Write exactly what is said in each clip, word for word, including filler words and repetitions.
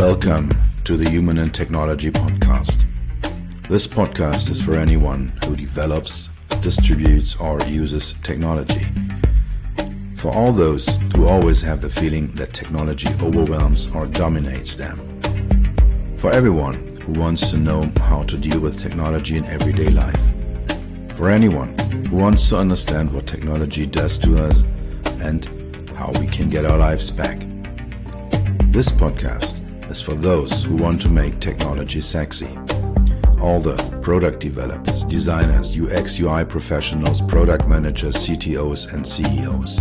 Welcome to the Human and Technology Podcast. This podcast is for anyone who develops, distributes, or uses technology. For all those who always have the feeling that technology overwhelms or dominates them. For everyone who wants to know how to deal with technology in everyday life. For anyone who wants to understand what technology does to us and how we can get our lives back. This podcast is for those who want to make technology sexy. All the product developers, designers, U X U I professionals, product managers, C T Os and C E Os.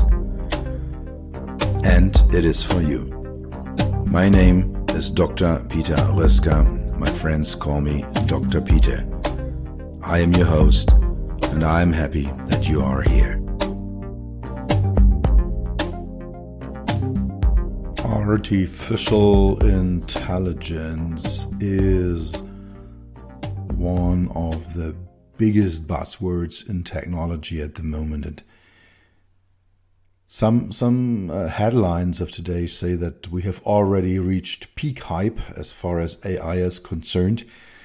And it is for you. My name is Doctor Peter Röska. My friends call me Doctor Peter. I am your host, and I am happy that you are here. Artificial intelligence is one of the biggest buzzwords in technology at the moment. And some some uh, headlines of today say that we have already reached peak hype as far as A I is concerned.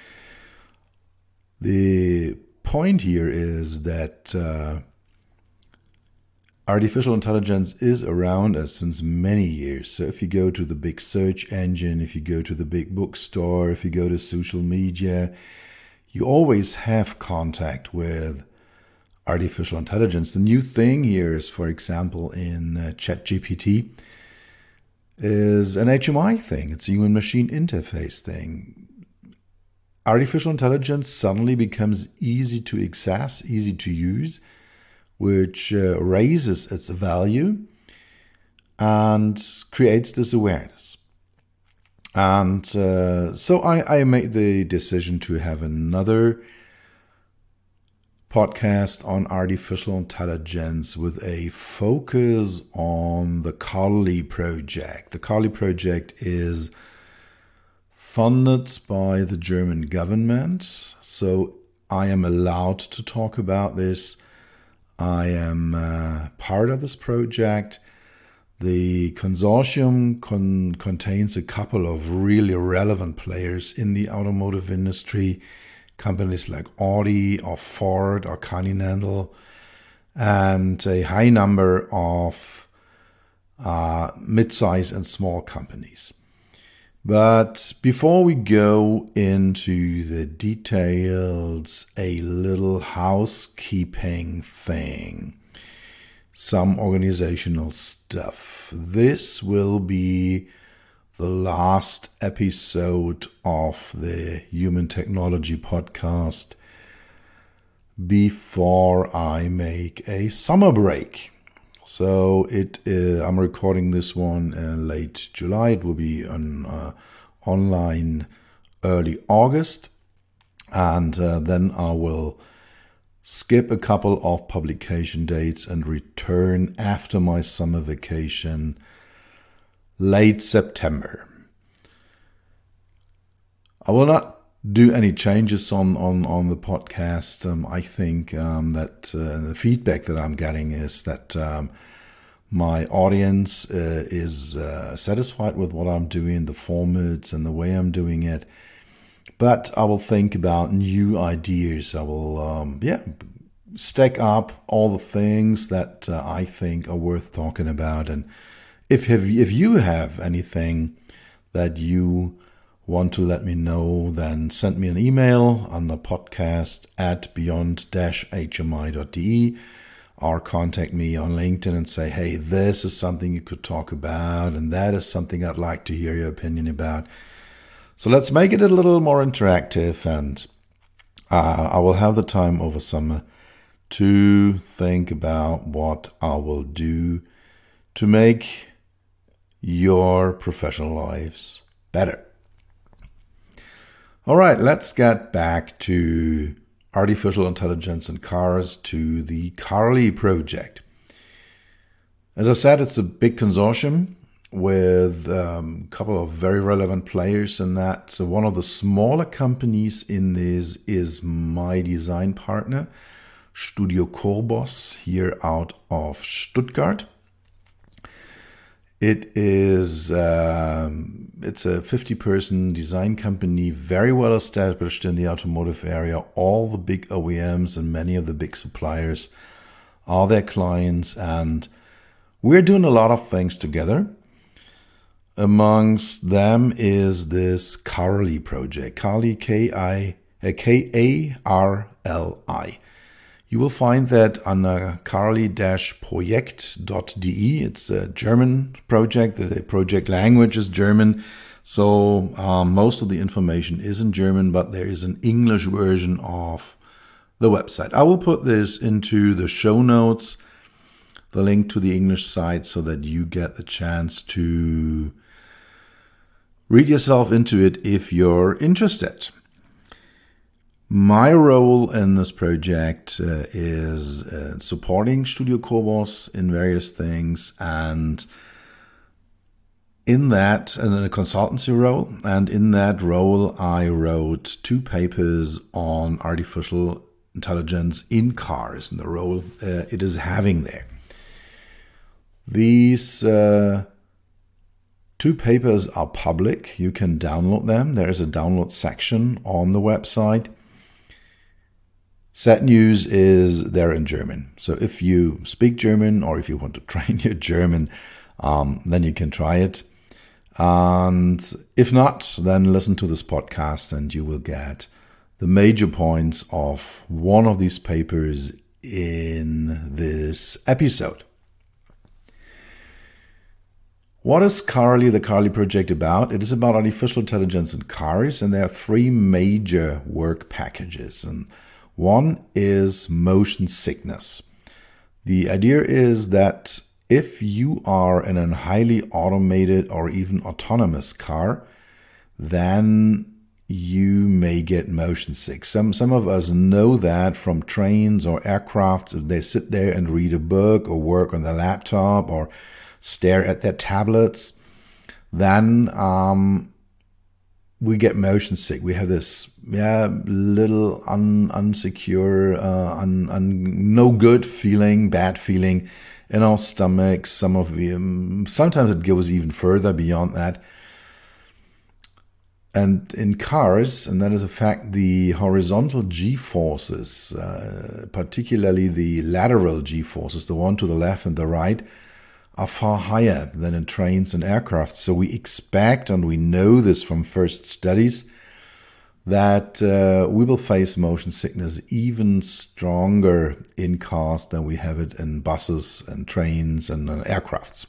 The point here is that uh, artificial intelligence is around us since many years. So if you go to the big search engine, if you go to the big bookstore, if you go to social media, you always have contact with artificial intelligence. The new thing here is, for example, in uh, ChatGPT, is an H M I thing. It's a human-machine interface thing. Artificial intelligence suddenly becomes easy to access, easy to use, which uh, raises its value and creates this awareness. And uh, so I, I made the decision to have another podcast on artificial intelligence with a focus on the Kali project. The Kali project is funded by the German government, so I am allowed to talk about this. I am uh, part of this project. The consortium con- contains a couple of really relevant players in the automotive industry, companies like Audi or Ford or Continental, and a high number of uh, mid-size and small companies. But before we go into the details, a little housekeeping thing, some organizational stuff. This will be the last episode of the Human Technology Podcast before I make a summer break. So it uh, I'm recording this one in late July. It will be on uh, online early August, and uh, then I will skip a couple of publication dates and return after my summer vacation late September. I will not do any changes on, on, on the podcast. Um, I think um, that uh, the feedback that I'm getting is that um, my audience uh, is uh, satisfied with what I'm doing, the formats and the way I'm doing it. But I will think about new ideas. I will, um, yeah, stack up all the things that uh, I think are worth talking about. And if have, if you have anything that you want to let me know, then send me an email on the podcast at beyond dash h m i dot d e or contact me on LinkedIn and say, hey, this is something you could talk about and that is something I'd like to hear your opinion about. So let's make it a little more interactive, and uh, I will have the time over summer to think about what I will do to make your professional lives better. All right, let's get back to artificial intelligence and cars, to the Kali project. As I said, it's a big consortium with um, a couple of very relevant players in that. So one of the smaller companies in this is my design partner, Studio Corbos, here out of Stuttgart. It is um, it's a fifty-person design company, very well established in the automotive area. All the big O E Ms and many of the big suppliers are their clients, and we're doing a lot of things together. Amongst them is this Karli project, Karli, K I K A R L I. You will find that on karli dash projekt dot d e. It's a German project. The project language is German. So um, most of the information is in German, but there is an English version of the website. I will put this into the show notes, the link to the English site, so that you get the chance to read yourself into it if you're interested. My role in this project uh, is uh, supporting Studio Cobos in various things, and in that, in a consultancy role, and in that role, I wrote two papers on artificial intelligence in cars and the role uh, it is having there. These uh, two papers are public. You can download them. There is a download section on the website. Sad news is they're in German. So if you speak German or if you want to train your German, um, then you can try it. And if not, then listen to this podcast and you will get the major points of one of these papers in this episode. What is Karli, the Karli project, about? It is about artificial intelligence in cars, and there are three major work packages. And one is motion sickness. The idea is that if you are in a highly automated or even autonomous car, then you may get motion sick. Some some of us know that from trains or aircrafts. They sit there and read a book or work on their laptop or stare at their tablets, then um, we get motion sick. We have this yeah little un, unsecure, uh, un, un, no good feeling, bad feeling in our stomach. Some of the, um, sometimes it goes even further beyond that. And in cars, and that is a fact, the horizontal G-forces, uh, particularly the lateral G-forces, the one to the left and the right, are far higher than in trains and aircraft. So we expect, and we know this from first studies, that uh, we will face motion sickness even stronger in cars than we have it in buses and trains and uh, aircrafts.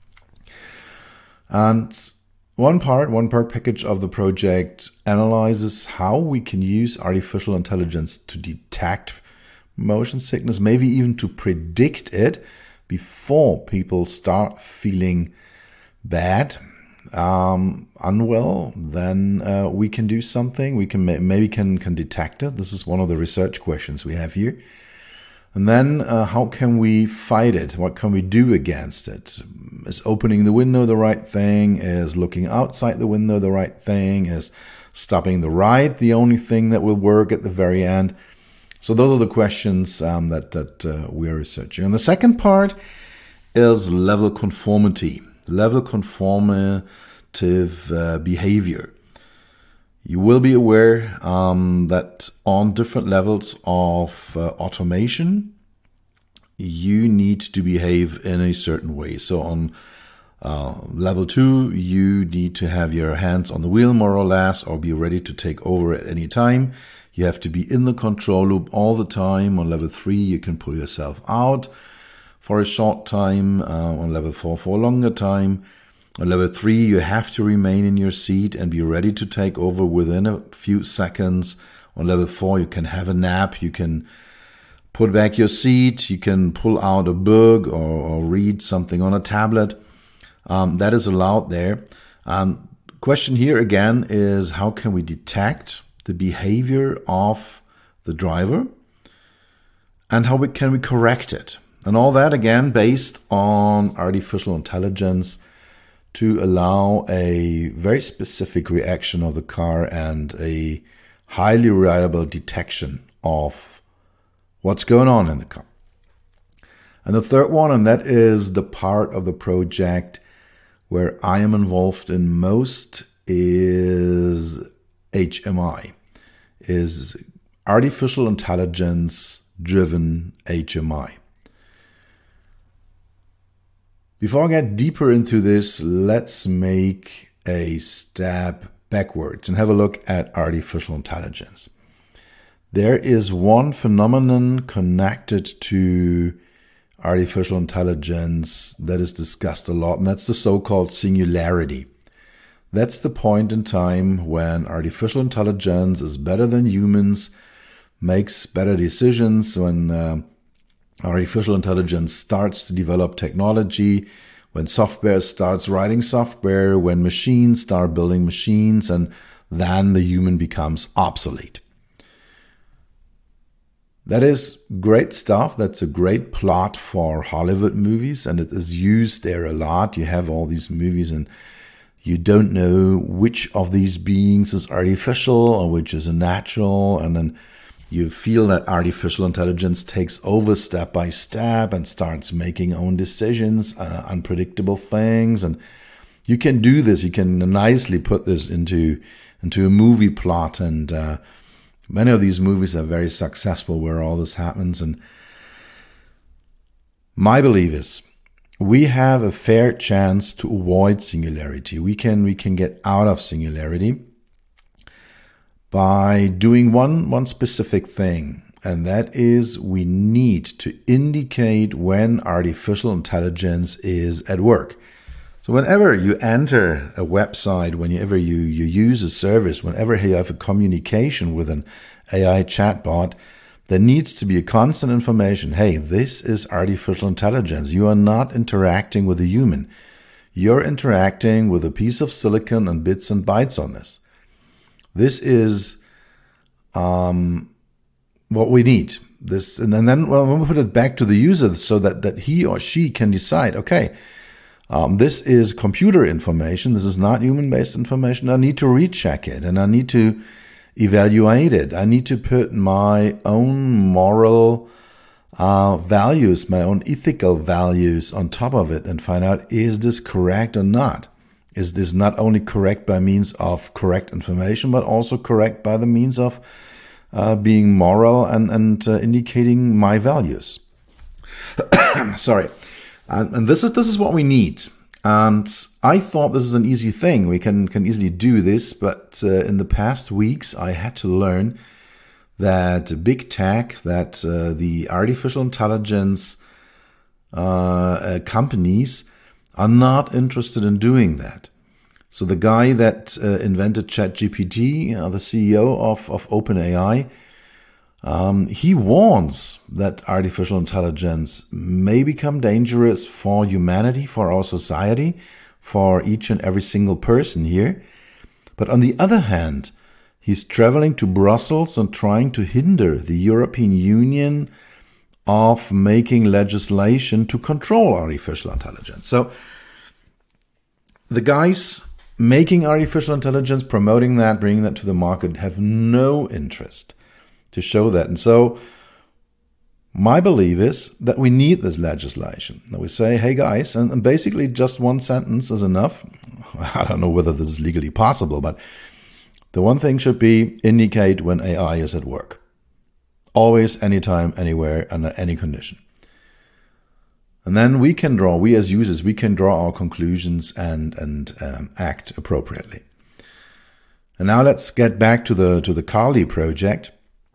And one part, one part package of the project analyzes how we can use artificial intelligence to detect motion sickness, maybe even to predict it before people start feeling bad, um, unwell. Then uh, we can do something. We can maybe can can detect it. This is one of the research questions we have here. And then uh, how can we fight it? What can we do against it? Is opening the window the right thing? Is looking outside the window the right thing? Is stopping the ride the only thing that will work at the very end? So those are the questions um, that, that uh, we are researching. And the second part is level conformity, level conformative uh, behavior. You will be aware um, that on different levels of uh, automation, you need to behave in a certain way. So on uh, level two, you need to have your hands on the wheel more or less, or be ready to take over at any time. You have to be in the control loop all the time. On level three, you can pull yourself out for a short time. Uh, on level four, for a longer time. On level three, you have to remain in your seat and be ready to take over within a few seconds. On level four, you can have a nap. You can put back your seat. You can pull out a book or, or read something on a tablet. Um, that is allowed there. Um, question here again is, how can we detect the behavior of the driver and how we, can we correct it? And all that, again, based on artificial intelligence to allow a very specific reaction of the car and a highly reliable detection of what's going on in the car. And the third one, and that is the part of the project where I am involved in most is H M I, is artificial intelligence driven H M I. Before I get deeper into this, let's make a step backwards and have a look at artificial intelligence. There is one phenomenon connected to artificial intelligence that is discussed a lot, and that's the so-called singularity. That's the point in time when artificial intelligence is better than humans, makes better decisions, when uh, artificial intelligence starts to develop technology, when software starts writing software, when machines start building machines, and then the human becomes obsolete. That is great stuff. That's a great plot for Hollywood movies, and it is used there a lot. You have all these movies and you don't know which of these beings is artificial or which is natural, and then you feel that artificial intelligence takes over step by step and starts making own decisions, uh, unpredictable things. And you can do this. You can nicely put this into, into a movie plot, and uh, many of these movies are very successful where all this happens. And my belief is we have a fair chance to avoid singularity. We can we can get out of singularity by doing one one specific thing, and that is we need to indicate when artificial intelligence is at work. So whenever you enter a website, whenever you, you use a service, whenever you have a communication with an A I chatbot, there needs to be a constant information. Hey, this is artificial intelligence. You are not interacting with a human. You're interacting with a piece of silicon and bits and bytes on this. This is um, what we need. This, and then well, when we put it back to the user so that, that he or she can decide, okay, Um, this is computer information. This is not human-based information. I need to recheck it, and I need to evaluate it. I need to put my own moral uh, values, my own ethical values on top of it and find out, is this correct or not? Is this not only correct by means of correct information, but also correct by the means of uh, being moral and, and uh, indicating my values? Sorry. And, and this is this is what we need. And I thought this is an easy thing. We can, can easily do this. But uh, in the past weeks, I had to learn that big tech, that uh, the artificial intelligence uh, uh, companies are not interested in doing that. So the guy that uh, invented ChatGPT, uh, the C E O of, of OpenAI, Um, he warns that artificial intelligence may become dangerous for humanity, for our society, for each and every single person here. But on the other hand, he's traveling to Brussels and trying to hinder the European Union of making legislation to control artificial intelligence. So the guys making artificial intelligence, promoting that, bringing that to the market, have no interest to show that. And so my belief is that we need this legislation. That we say, hey guys, and, and basically just one sentence is enough. I don't know whether this is legally possible, but the one thing should be indicate when A I is at work. Always, anytime, anywhere, under any condition. And then we can draw, we as users, we can draw our conclusions and, and um, act appropriately. And now let's get back to the, to the Kali project.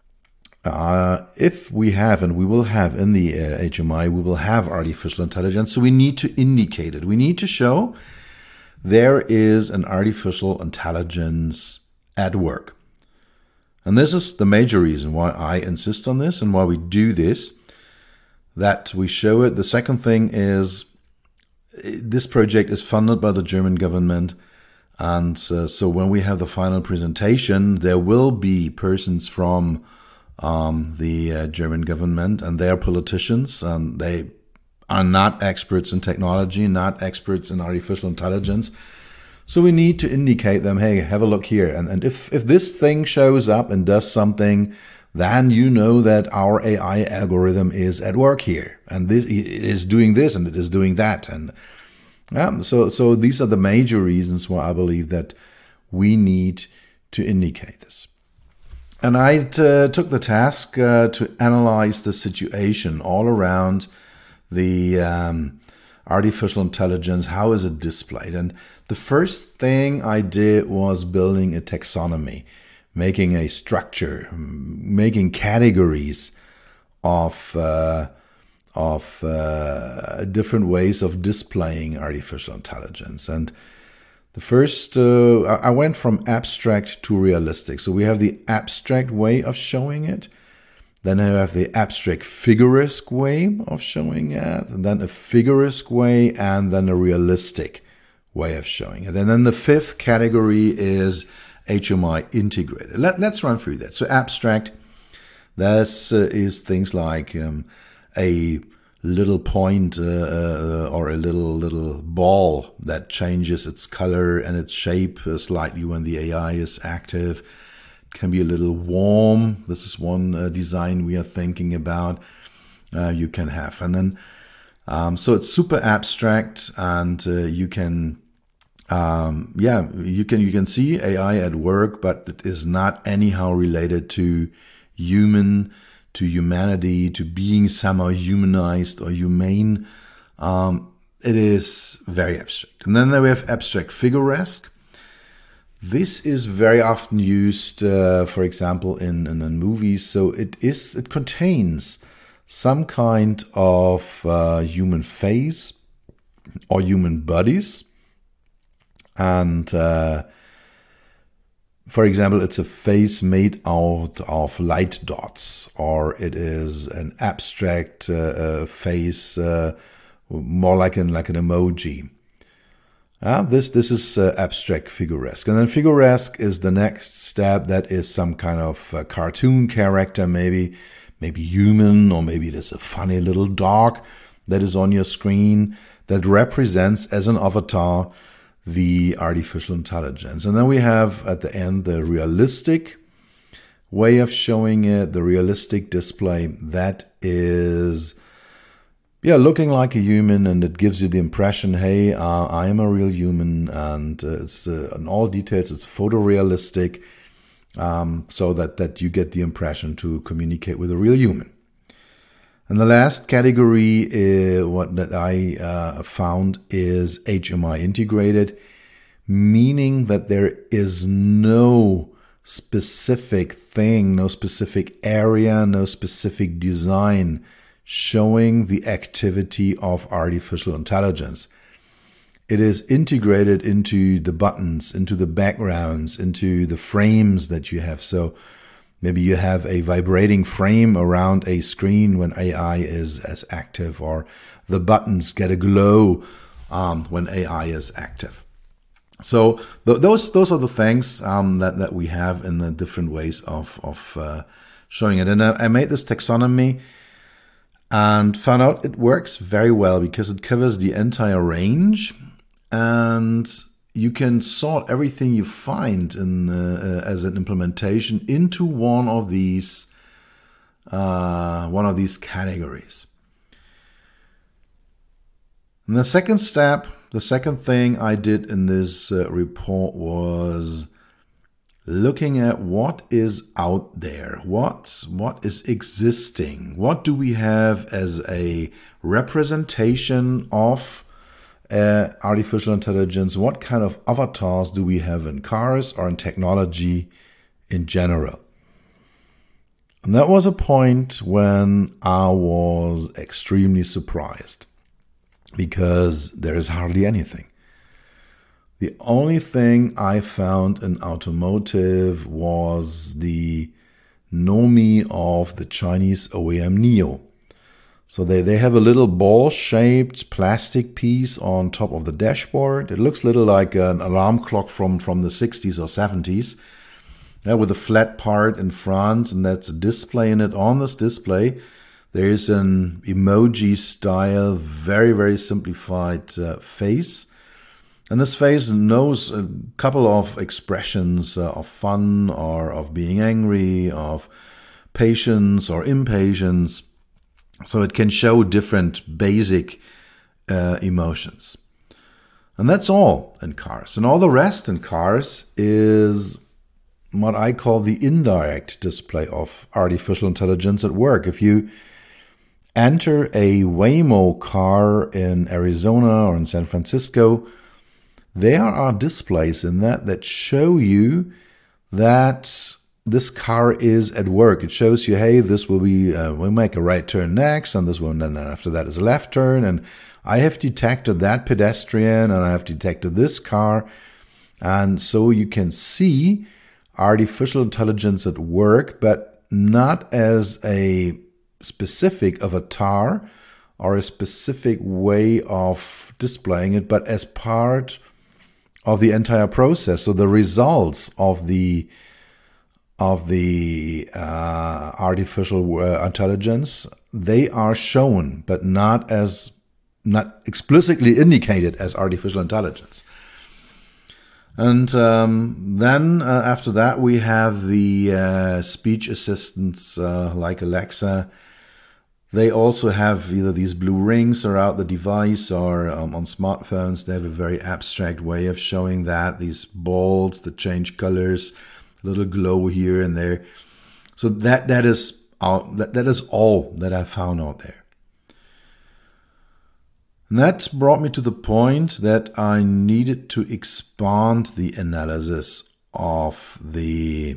Uh, if we have, and we will have in the uh, H M I, we will have artificial intelligence. So we need to indicate it. We need to show there is an artificial intelligence at work. And this is the major reason why I insist on this and why we do this, that we show it. The second thing is this project is funded by the German government. And uh, so when we have the final presentation, there will be persons from Um, the uh, German government, and they are politicians, and they are not experts in technology, not experts in artificial intelligence. So we need to indicate them, hey, have a look here. And, and if, if this thing shows up and does something, then you know that our A I algorithm is at work here. And this, it is doing this and it is doing that. And Yeah, so so these are the major reasons why I believe that we need to indicate this. And I uh, took the task uh, to analyze the situation all around the um, artificial intelligence. How is it displayed? And the first thing I did was building a taxonomy, making a structure, making categories of uh, of uh, different ways of displaying artificial intelligence. And the first, uh, I went from abstract to realistic. So we have the abstract way of showing it. Then I have the abstract figuresque way of showing it. And then a figuresque way, and then a realistic way of showing it. And then the fifth category is H M I integrated. Let, let's run through that. So abstract, that uh, is things like um, a little point uh, uh, or a little little ball that changes its color and its shape uh, slightly when the A I is active. It can be a little worm. This is one uh, design we are thinking about. Uh, you can have, and then um, so it's super abstract, and uh, you can, um, yeah, you can you can see A I at work, but it is not anyhow related to human. to humanity, to being somehow humanized or humane. Um, it is very abstract. And then we have abstract figuresque. This is very often used, uh, for example, in, in, in movies. So it is it contains some kind of uh, human face or human bodies. And uh, for example, it's a face made out of light dots, or it is an abstract uh, uh, face, uh, more like an like an emoji. Uh, this this is uh, abstract figuresque, and then figuresque is the next step. That is some kind of uh, cartoon character, maybe maybe human, or maybe it is a funny little dog that is on your screen that represents as an avatar the artificial intelligence. And then we have at the end the realistic way of showing it, the realistic display that is, yeah, looking like a human, and it gives you the impression, hey, uh, I am a real human, and uh, it's uh, in all details, it's photorealistic, um, so that, that you get the impression to communicate with a real human. And the last category, uh, what that I uh, found is H M I integrated, meaning that there is no specific thing, no specific area, no specific design showing the activity of artificial intelligence. It is integrated into the buttons, into the backgrounds, into the frames that you have. So maybe you have a vibrating frame around a screen when A I is as active, or the buttons get a glow um, when A I is active. So th- those those are the things um, that that we have in the different ways of of uh, showing it. And I, I made this taxonomy and found out it works very well because it covers the entire range, and you can sort everything you find in uh, as an implementation into one of these uh, one of these categories. And the second step, the second thing I did in this uh, report was looking at what is out there, what what is existing, what do we have as a representation of Uh, artificial intelligence, what kind of avatars do we have in cars or in technology in general. And that was a point when I was extremely surprised, because there is hardly anything. The only thing I found in automotive was the Nomi of the Chinese O E M NIO. So they, they have a little ball-shaped plastic piece on top of the dashboard. It looks a little like an alarm clock from, from the sixties or seventies, yeah, with a flat part in front, and that's a display in it. On this display, there is an emoji-style, very, very simplified uh, face. And this face knows a couple of expressions uh, of fun or of being angry, of patience or impatience. So it can show different basic uh, emotions. And that's all in cars. And all the rest in cars is what I call the indirect display of artificial intelligence at work. If you enter a Waymo car in Arizona or in San Francisco, there are displays in that that show you that this car is at work. It shows you, hey, this will be, uh, we'll make a right turn next, and this one, and then after that is a left turn, and I have detected that pedestrian, and I have detected this car. And so you can see artificial intelligence at work, but not as a specific avatar or a specific way of displaying it, but as part of the entire process. So the results of the of the uh, artificial uh, intelligence, they are shown, but not as not explicitly indicated as artificial intelligence. And um, then uh, after that, we have the uh, speech assistants uh, like Alexa. They also have either these blue rings around the device, or um, on smartphones, they have a very abstract way of showing that. These balls that change colors, a little glow here and there. So that that is all, that, that is all that I found out there. And that brought me to the point that I needed to expand the analysis of the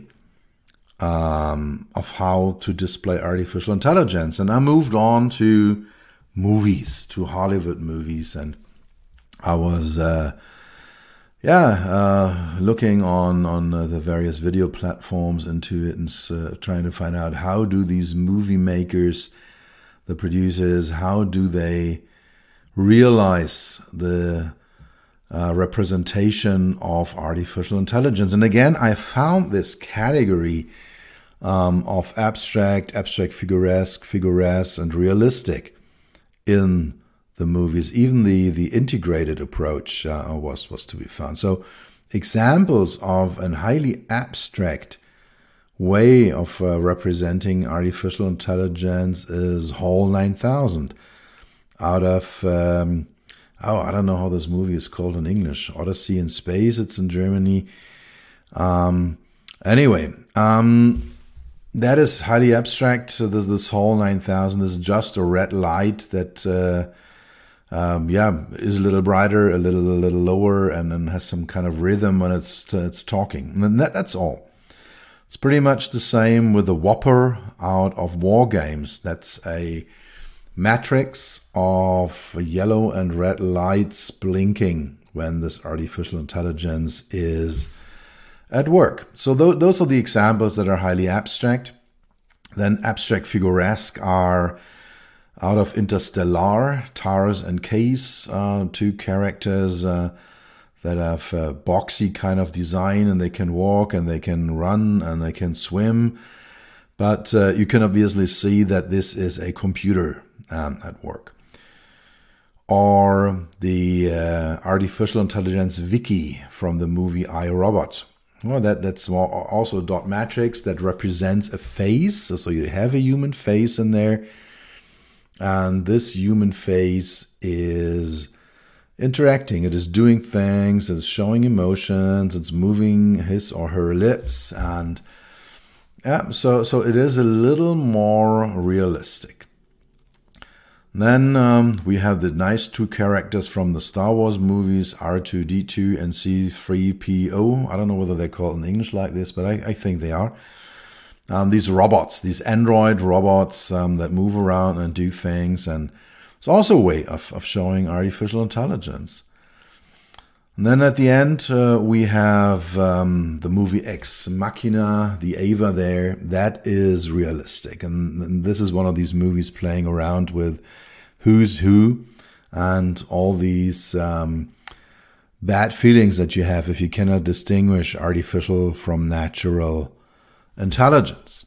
um, of how to display artificial intelligence. And I moved on to movies, to Hollywood movies, and I was uh, yeah uh, looking on on uh, the various video platforms into it, and uh, trying to find out, how do these movie makers, the producers, how do they realize the uh, representation of artificial intelligence. And again, I found this category um, of abstract, abstract figuresque, figuresque, and realistic in the movies. Even the, the integrated approach uh, was, was to be found. So examples of a highly abstract way of uh, representing artificial intelligence is HAL nine thousand. Out of, um, oh, I don't know how this movie is called in English. Odyssey in Space, it's in Germany. Um, anyway, um, that is highly abstract. So this, this HAL nine thousand is just a red light that, uh, um, yeah, is a little brighter, a little, a little lower, and then has some kind of rhythm when it's it's talking. And that, that's all. It's pretty much the same with the Whopper out of War Games. That's a matrix of yellow and red lights blinking when this artificial intelligence is at work. So th- those are the examples that are highly abstract. Then abstract figuresque are out of Interstellar, Tars and Case, uh, two characters uh, that have a boxy kind of design, and they can walk and they can run and they can swim. But uh, you can obviously see that this is a computer Um, at work. Or the uh, artificial intelligence Vicky from the movie I, Robot. Well, that, that's also a dot matrix that represents a face. So you have a human face in there. And this human face is interacting. It is doing things. It's showing emotions. It's moving his or her lips. And yeah, so, so it is a little more realistic. Then um, we have the nice two characters from the Star Wars movies, R two D two and C three P O. I don't know whether they're called in English like this, but I, I think they are. Um, these robots, these android robots um, that move around and do things. And it's also a way of, of showing artificial intelligence. And then at the end, uh, we have um, the movie Ex Machina, the Ava there. That is realistic. And, and this is one of these movies playing around with who's who and all these um, bad feelings that you have if you cannot distinguish artificial from natural intelligence.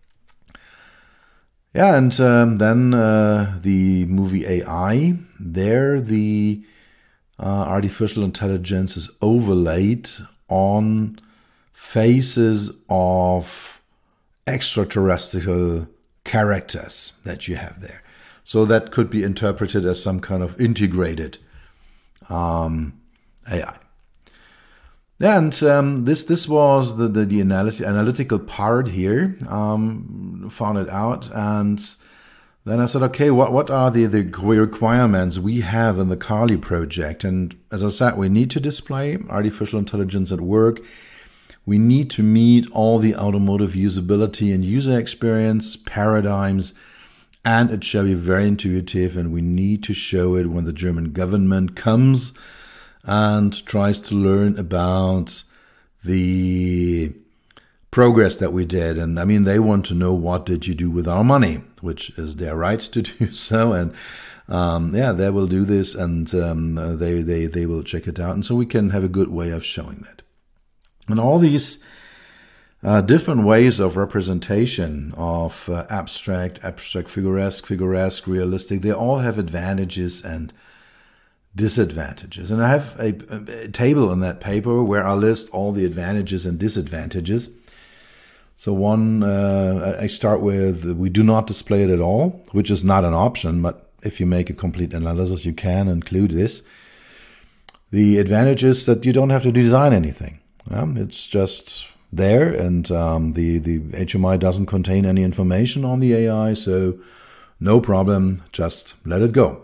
Yeah, and um, then uh, the movie A I, there the Uh, artificial intelligence is overlaid on faces of extraterrestrial characters that you have there. So that could be interpreted as some kind of integrated um, A I. And um, this this was the the, the analytic, analytical part here. Um, found it out, and then I said, okay, what what are the the requirements we have in the Carly project? And as I said, we need to display artificial intelligence at work. We need to meet all the automotive usability and user experience paradigms, and it shall be very intuitive. And we need to show it when the German government comes and tries to learn about the progress that we did. And I mean, they want to know, what did you do with our money, which is their right to do so. And um, yeah, they will do this, and um, they, they, they will check it out. And so we can have a good way of showing that. And all these uh, different ways of representation of uh, abstract, abstract, figuresque, figuresque, realistic, they all have advantages and disadvantages. And I have a, a table in that paper where I list all the advantages and disadvantages. So one, uh, I start with, we do not display it at all, which is not an option, but if you make a complete analysis, you can include this. The advantage is that you don't have to design anything. Um, it's just there, and um, the, the H M I doesn't contain any information on the A I, so no problem, just let it go.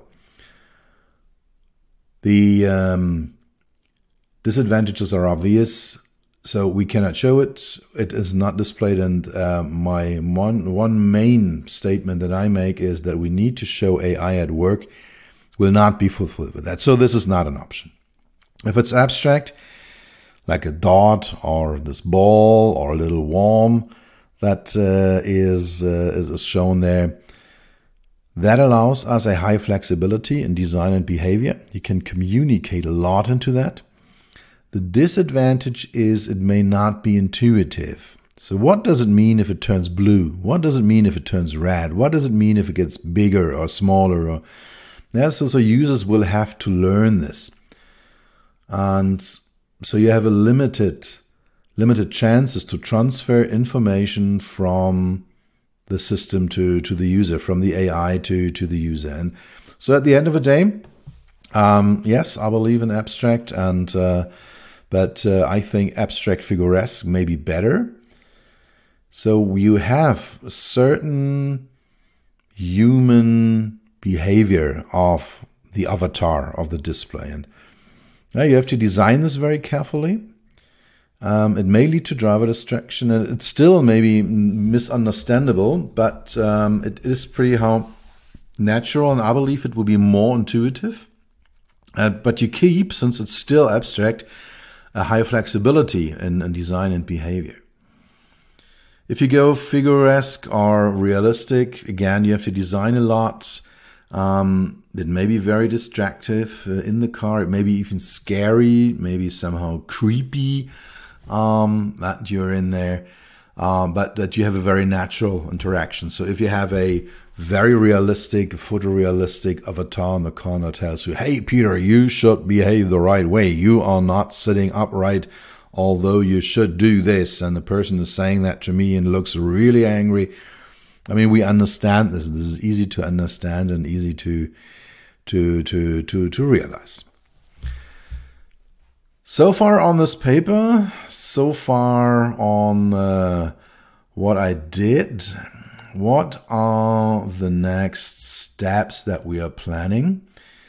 The um, disadvantages are obvious, so we cannot show it. It is not displayed, and uh, my one, one main statement that I make is that we need to show A I at work will not be fulfilled with that. So this is not an option. If it's abstract, like a dot or this ball or a little worm that uh, is, uh, is shown there, that allows us a high flexibility in design and behavior. You can communicate a lot into that. The disadvantage is it may not be intuitive. So what does it mean if it turns blue? What does it mean if it turns red? What does it mean if it gets bigger or smaller? Or yeah, so, so users will have to learn this. And so you have a limited, limited chances to transfer information from the system to, to the user, from the A I to, to the user. And so at the end of the day, um, yes, I believe in abstract, and uh, but uh, I think abstract figuresque may be better. So you have a certain human behavior of the avatar of the display. And uh, you have to design this very carefully. Um, it may lead to driver distraction, and it's still maybe misunderstandable, but um, it is pretty how natural, and I believe it will be more intuitive. Uh, but you keep, since it's still abstract, a high flexibility in, in design and behavior. If you go figuresque or realistic, again, you have to design a lot. Um, it may be very distractive uh, in the car. It may be even scary, maybe somehow creepy. Um, that you're in there, um, but that you have a very natural interaction. So if you have a very realistic, photorealistic avatar in the car that tells you, hey, Peter, you should behave the right way. You are not sitting upright, although you should do this. And the person is saying that to me and looks really angry. I mean, we understand this. This is easy to understand and easy to, to, to, to, to realize. So far on this paper, so far on uh, what I did, what are the next steps that we are planning?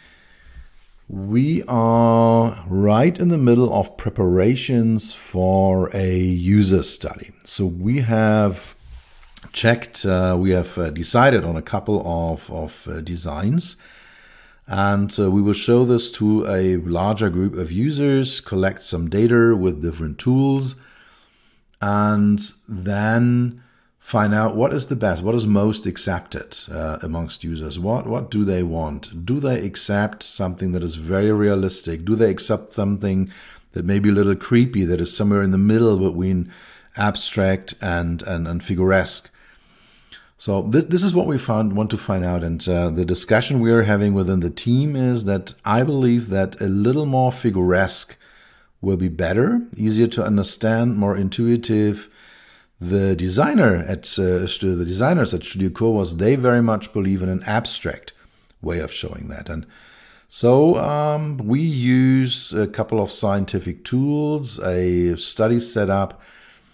We are right in the middle of preparations for a user study. So we have checked, uh, we have uh, decided on a couple of, of uh, designs. And uh, we will show this to a larger group of users, collect some data with different tools, and then find out what is the best, what is most accepted uh, amongst users. What, what do they want? Do they accept something that is very realistic? Do they accept something that may be a little creepy, that is somewhere in the middle between abstract and, and, and figuresque? So this this is what we found, want to find out, and uh, the discussion we are having within the team is that I believe that a little more figuresque will be better, easier to understand, more intuitive. The designer at uh, the designers at Studio Cobas, they very much believe in an abstract way of showing that, and So um, we use a couple of scientific tools, a study setup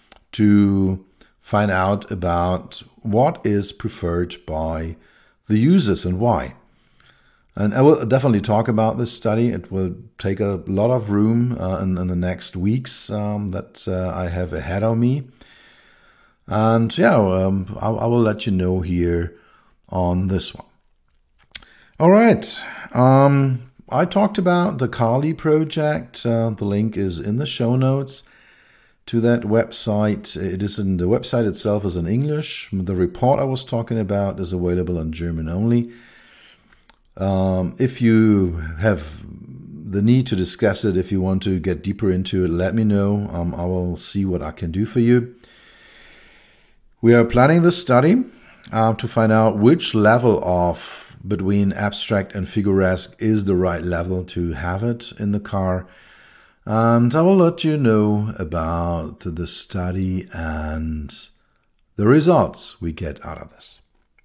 to find out about what is preferred by the users and why. And I will definitely talk about this study. It will take a lot of room uh, in, in the next weeks um, that uh, I have ahead of me. And yeah, um, I, I will let you know here on this one. All right. Um, I talked about the Kali project. Uh, the link is in the show notes to that website. It is in the website itself is in English. The report I was talking about is available in German only. Um, if you have the need to discuss it, if you want to get deeper into it, let me know. Um, I will see what I can do for you. We are planning this study uh, to find out which level of between abstract and figuresque is the right level to have it in the car. And I will let you know about the study and the results we get out of this.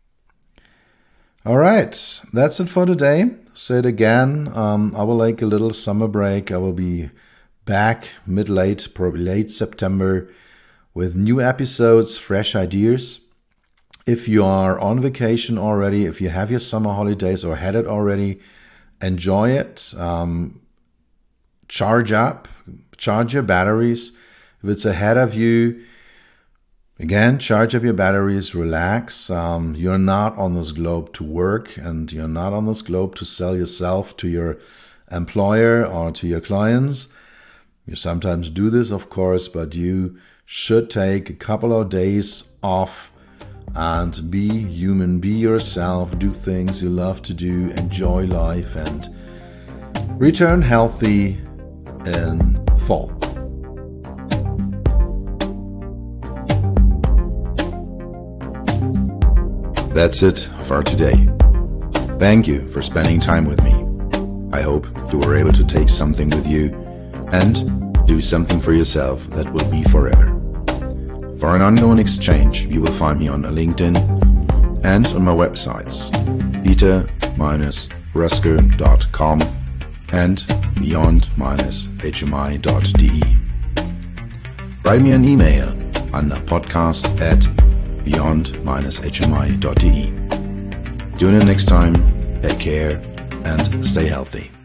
All right, that's it for today. Say it again. Um, I will take a little summer break. I will be back mid-late, probably late September, with new episodes, fresh ideas. If you are on vacation already, if you have your summer holidays or had it already, enjoy it. Um, charge up, charge your batteries. If it's ahead of you, again, charge up your batteries, relax. Um, you're not on this globe to work, and you're not on this globe to sell yourself to your employer or to your clients. You sometimes do this, of course, but you should take a couple of days off and be human, be yourself, do things you love to do, enjoy life, and return healthy in fall. That's it for today. Thank you for spending time with me. I hope you were able to take something with you and do something for yourself that will be forever. For an ongoing exchange, you will find me on LinkedIn and on my websites, peter dash rusker dot com and beyond dash h m i dot d e. Write me an email on podcast at beyond dash h m i dot d e. Tune in next time, take care, and stay healthy.